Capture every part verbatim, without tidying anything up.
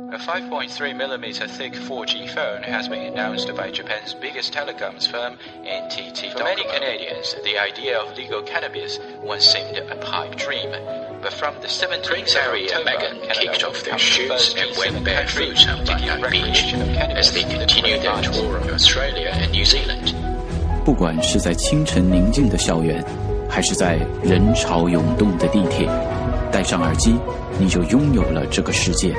A five point three millimeter thick four G phone has been announced by Japan's biggest telecoms firm, N T T. For many Canadians, the idea of legal cannabis once seemed a pipe dream. But from the seventeenth of Harry and Meghan kicked off their shoes and went barefoot on Bunyan Beach as they continue their tour of Australia and New Zealand. 不管是在清晨宁静的校园，还是在人潮涌动的地铁，戴上耳机，你就拥有了这个世界。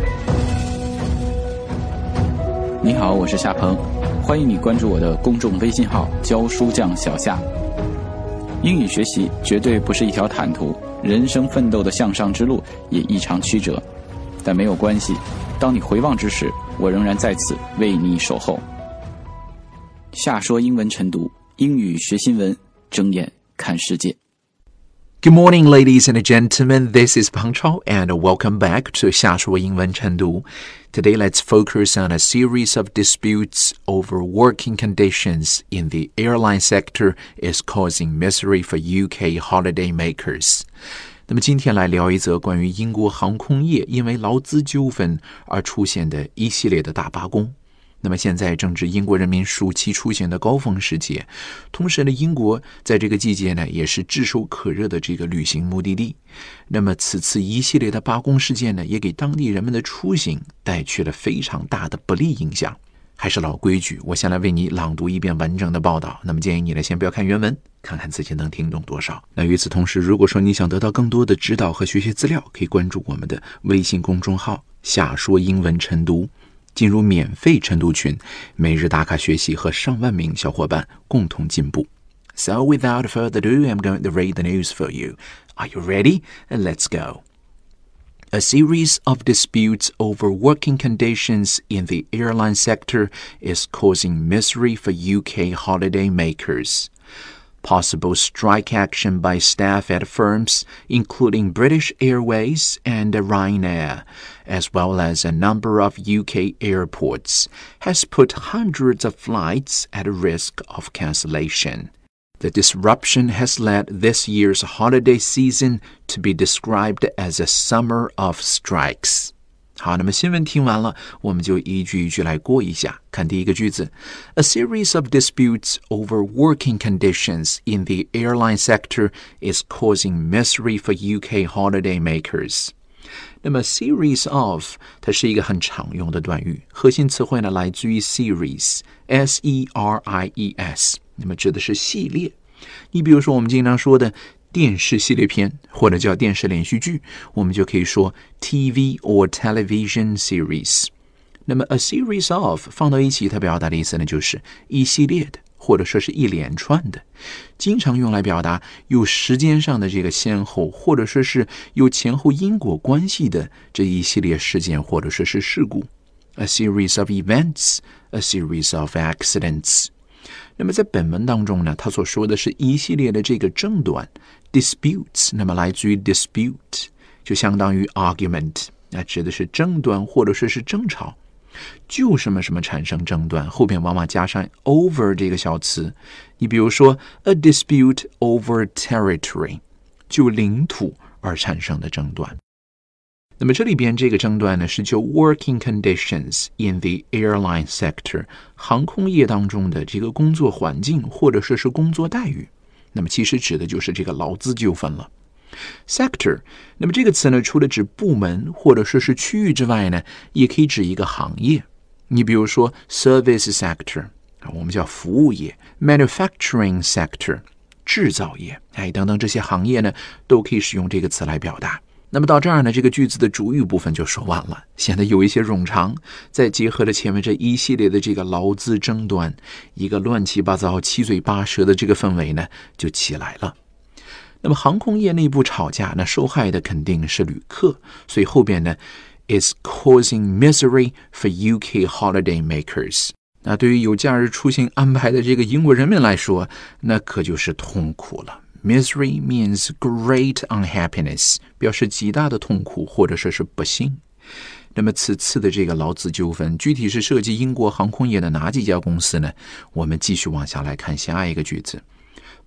你好，我是夏鹏，欢迎你关注我的公众微信号教书匠小夏。英语学习绝对不是一条坦途，人生奋斗的向上之路也异常曲折，但没有关系，当你回望之时，我仍然在此为你守候。夏说英文晨读，英语学新闻，睁眼看世界。 Good morning, ladies and gentlemen. This is Pang Chao, and welcome back to 夏说英文晨读. Today, let's focus on a series of disputes over working conditions in the airline sector is causing misery for U K holiday makers. 那么今天来聊一则关于英国航空业因为劳资纠纷而出现的一系列的大罢工。那么现在正值英国人民暑期出行的高峰时节，同时呢，英国在这个季节呢也是炙手可热的这个旅行目的地。那么此次一系列的罢工事件呢，也给当地人们的出行带去了非常大的不利影响。还是老规矩，我先来为你朗读一遍完整的报道。那么建议你呢，先不要看原文，看看自己能听懂多少。那与此同时，如果说你想得到更多的指导和学习资料，可以关注我们的微信公众号夏说英文晨读，进入免费晨读群，每日打卡学习，和上万名小伙伴共同进步。So without further ado, I'm going to read the news for you. Are you ready? Let's go. A series of disputes over working conditions in the airline sector is causing misery for U K holiday makers. Possible strike action by staff at firms, including British Airways and Ryanair, as well as a number of U K airports, has put hundreds of flights at risk of cancellation. The disruption has led this year's holiday season to be described as a summer of strikes. 好，那么新闻听完了，我们就一句一句来过一下。看第一个句子 A series of disputes over working conditions in the airline sector is causing misery for U K holiday makers. 那么 series of 它是一个很常用的短语，核心词汇呢来自于 series S E R I E S， 那么指的是系列。你比如说我们经常说的电视系列片，或者叫电视连续剧，我们就可以说 T V or television series。 那么 a series of 放到一起，它表达的意思呢就是一系列的，或者说是一连串的，经常用来表达有时间上的这个先后，或者说是有前后因果关系的这一系列事件，或者说是事故。 A series of events, a series of accidents。那么在本文当中呢，他所说的是一系列的这个争端 disputes， 那么来自于 dispute 就相当于 argument， 那指的是争端或者说是争吵，就什么什么产生争端，后边往往加上 over 这个小词。你比如说 a dispute over territory， 就领土而产生的争端。那么这里边这个争端呢，是就 working conditions in the airline sector， 航空业当中的这个工作环境或者说是工作待遇。那么其实指的就是这个劳资纠纷了。sector， 那么这个词呢，除了指部门或者说是区域之外呢，也可以指一个行业。你比如说 service sector， 我们叫服务业， manufacturing sector， 制造业，哎，等等这些行业呢，都可以使用这个词来表达。那么到这儿呢，这个句子的主语部分就说完了，显得有一些冗长，再结合了前面这一系列的这个劳资争端，一个乱七八糟七嘴八舌的这个氛围呢就起来了。那么航空业内部吵架，那受害的肯定是旅客，所以后边呢 is causing misery for U K holiday makers。 那对于有假日出行安排的这个英国人民来说，那可就是痛苦了。Misery means great unhappiness， 表示极大的痛苦或者说是不幸。那么此次的这个劳资纠纷具体是涉及英国航空业的哪几家公司呢？我们继续往下来看下一个句子。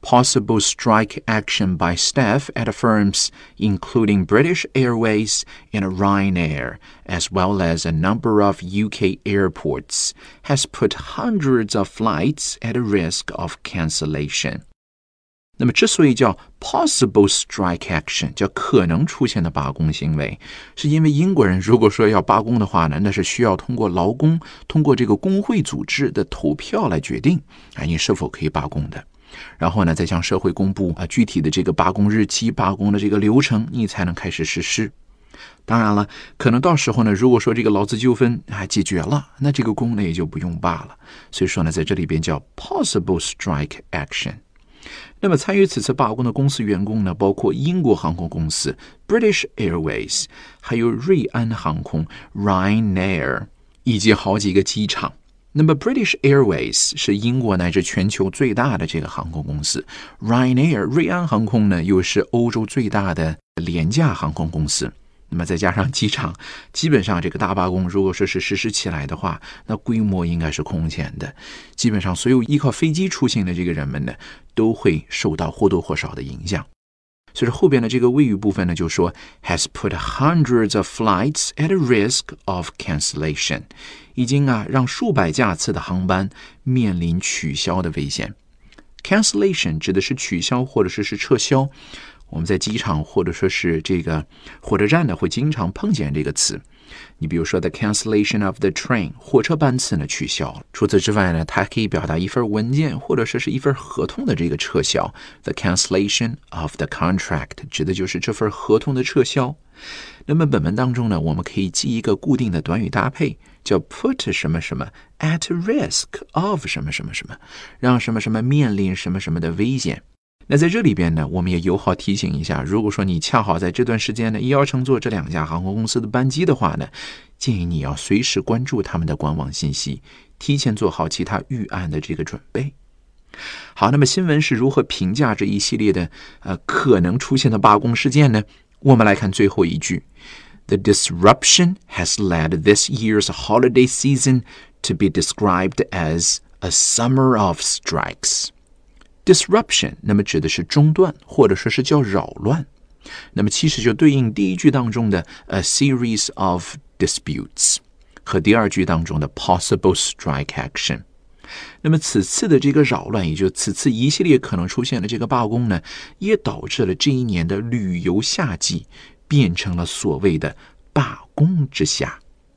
possible strike action by staff at firms including British Airways and Ryanair, as well as a number of U K airports, has put hundreds of flights at risk of cancellation. 那么之所以叫 possible strike action， 叫可能出现的罢工行为，是因为英国人如果说要罢工的话呢，那是需要通过劳工通过这个工会组织的投票来决定啊，你是否可以罢工的。然后呢，再向社会公布啊具体的这个罢工日期、罢工的这个流程，你才能开始实施。当然了，可能到时候呢，如果说这个劳资纠纷啊解决了，那这个工呢也就不用罢了。所以说呢，在这里边叫 possible strike action。那么参与此次罢工的公司员工呢，包括英国航空公司 British Airways， 还有瑞安航空 Ryanair， 以及好几个机场。那么 British Airways 是英国乃至全球最大的这个航空公司， Ryanair 瑞安航空呢又是欧洲最大的廉价航空公司。那么再加上机场，基本上这个大罢工如果说是实施起来的话，那规模应该是空前的，基本上所有依靠飞机出行的这个人们呢，都会受到或多或少的影响。所以后边的这个谓语部分呢，就说 has put hundreds of flights at risk of cancellation， 已经啊让数百架次的航班面临取消的危险。cancellation 指的是取消或者是是撤销，我们在机场或者说是这个火车站呢，会经常碰见这个词。你比如说 the cancellation of the train， 火车班次呢取消了。除此之外呢，它可以表达一份文件或者说是一份合同的这个撤销。the cancellation of the contract 指的就是这份合同的撤销。那么本文当中呢，我们可以记一个固定的短语搭配，叫 put 什么什么 at risk of 什么什么什么，让什么什么面临什么什么的危险。那在这里边呢，我们也友好提醒一下，如果说你恰好在这段时间呢也要乘坐这两家航空公司的班机的话呢，建议你要随时关注他们的官网信息，提前做好其他预案的这个准备。好，那么新闻是如何评价这一系列的呃可能出现的罢工事件呢？我们来看最后一句 The disruption has led this year's holiday season to be described as a summer of strikes。Disruption 那么指的是中断或者说是叫扰乱，那么其实就对应第一句当中的 a series of disputes 和第二句当中的 possible strike action。 那么此次的这个扰乱，也就此次一系列可能出现的这个罢工呢，也导致了这一年的旅游夏季变成了所谓的罢工之夏。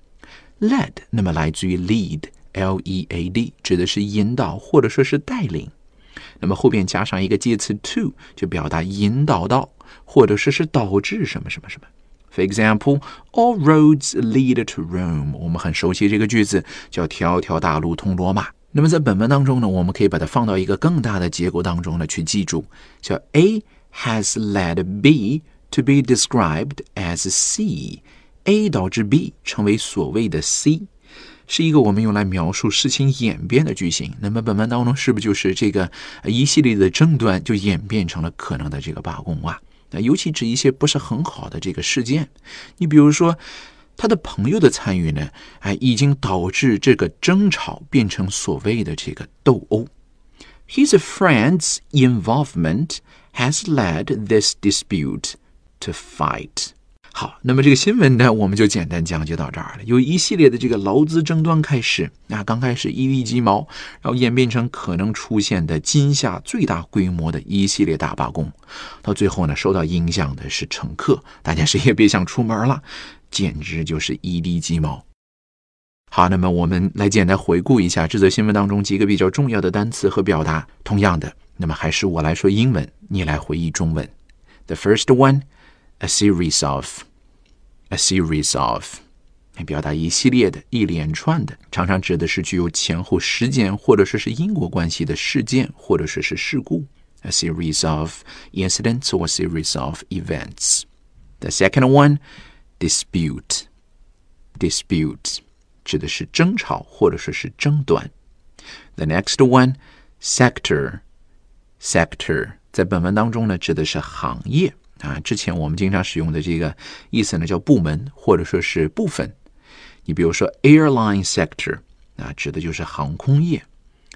Led 那么来自于 lead L E A D 指的是引导或者说是带领，那么后边加上一个介词 to 就表达引导到或者说是导致什么什么什么。 For example, all roads lead to Rome， 我们很熟悉这个句子，叫条条大路通罗马。那么在本文当中呢，我们可以把它放到一个更大的结构当中呢去记住，叫 A has led B to be described as C， A 导致 B 成为所谓的 C，是一个我们用来描述事情演变的句型。那么本文当中是不是就是这个一系列的争端就演变成了可能的这个罢工啊？那尤其指一些不是很好的这个事件，你比如说他的朋友的参与呢，哎，已经导致这个争吵变成所谓的这个斗殴。His friend's involvement has led this dispute to fight。好，那么这个新闻呢，我们就简单讲解到这儿了。由一系列的这个劳资争端开始，那刚开始一地鸡毛，然后演变成可能出现的今夏最大规模的一系列大罢工，到最后呢，受到影响的是乘客，大家谁也别想出门了，简直就是一地鸡毛。好，那么我们来简单回顾一下这则新闻当中几个比较重要的单词和表达。同样的，那么还是我来说英文，你来回忆中文。The first one,A series of, a series of 表达一系列的一连串的，常常指的是具有前后时间或者说是因果关系的事件或者说是事故。A series of incidents or series of events. The second one, dispute, dispute 指的是争吵或者说是争端。The next one, sector, sector 在本文当中呢，指的是行业啊，之前我们经常使用的这个意思呢，叫部门或者说是部分。你比如说 airline sector 啊，指的就是航空业。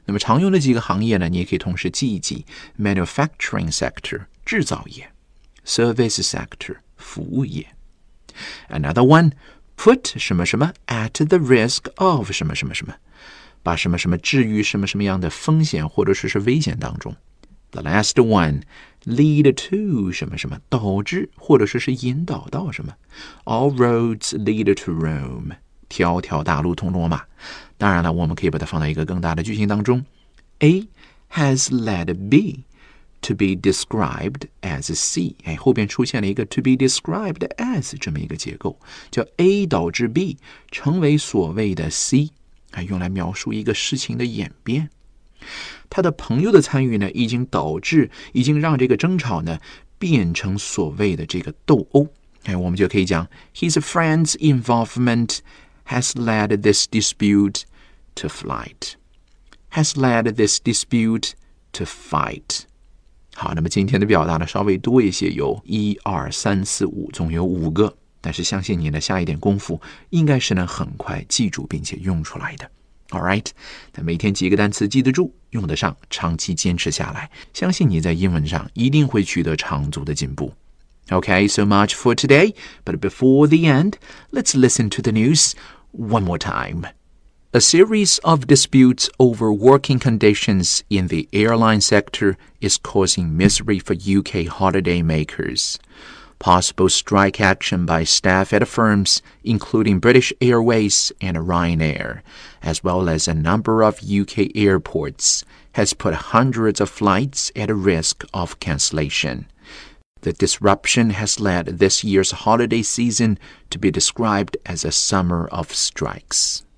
那么常用的几个行业呢，你也可以同时记一记 manufacturing sector 制造业 service sector 服务业。 Another one, put 什么什么 at the risk of 什么什么什么，把什么什么置于什么什么样的风险或者是危险当中。 The last one, lead to 什么什么，导致或者是是引导到什么。 All roads lead to Rome， 条条大路通罗马。当然了，我们可以把它放到一个更大的句型当中。 A has led B to be described as C， 哎，后边出现了一个 to be described as 这么一个结构，叫 A 导致 B 成为所谓的 C， 哎，用来描述一个事情的演变。他的朋友的参与呢，已经导致，已经让这个争吵呢变成所谓的这个斗殴。哎，我们就可以讲 His friend's involvement has led this dispute to fight. Has led this dispute to fight. 好，那么今天的表达呢稍微多一些，有一二三四五，总有五个，但是相信你呢下一点功夫，应该是能很快记住并且用出来的。Alright， 那每天几个单词记得住，用得上，长期坚持下来，相信你在英文上一定会取得长足的进步。Okay, so much for today, but before the end, let's listen to the news one more time. A series of disputes over working conditions in the airline sector is causing misery for U K holiday makers. Possible strike action by staff at firms, including British Airways and Ryanair, as well as a number of U K airports, has put hundreds of flights at risk of cancellation. The disruption has led this year's holiday season to be described as a summer of strikes.